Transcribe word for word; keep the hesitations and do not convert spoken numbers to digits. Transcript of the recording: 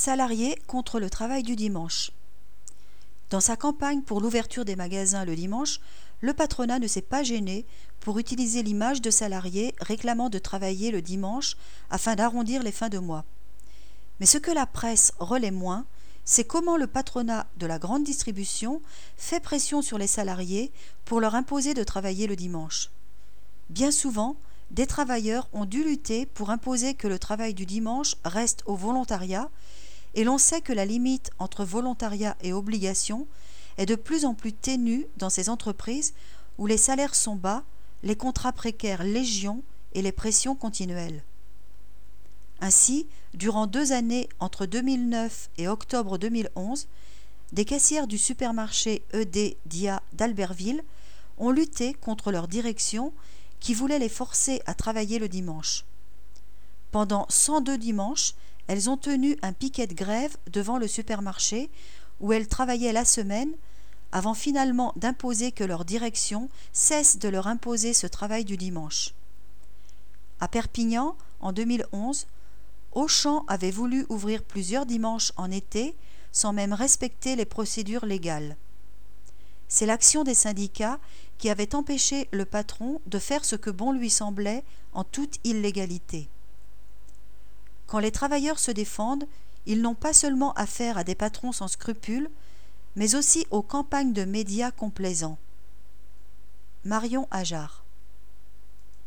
Salariés contre le travail du dimanche. Dans sa campagne pour l'ouverture des magasins le dimanche, le patronat ne s'est pas gêné pour utiliser l'image de salariés réclamant de travailler le dimanche afin d'arrondir les fins de mois. Mais ce que la presse relaie moins, c'est comment le patronat de la grande distribution fait pression sur les salariés pour leur imposer de travailler le dimanche. Bien souvent, des travailleurs ont dû lutter pour imposer que le travail du dimanche reste au volontariat, et l'on sait que la limite entre volontariat et obligation est de plus en plus ténue dans ces entreprises où les salaires sont bas, les contrats précaires légion et les pressions continuelles. Ainsi, durant deux années entre deux mille neuf et octobre deux mille onze, des caissières du supermarché E D Dia d'Albertville ont lutté contre leur direction qui voulait les forcer à travailler le dimanche. Pendant cent deux dimanches, elles ont tenu un piquet de grève devant le supermarché où elles travaillaient la semaine avant finalement d'imposer que leur direction cesse de leur imposer ce travail du dimanche. À Perpignan, en deux mille onze, Auchan avait voulu ouvrir plusieurs dimanches en été sans même respecter les procédures légales. C'est l'action des syndicats qui avait empêché le patron de faire ce que bon lui semblait en toute illégalité. Quand les travailleurs se défendent, ils n'ont pas seulement affaire à des patrons sans scrupules, mais aussi aux campagnes de médias complaisants. Marion Ajar.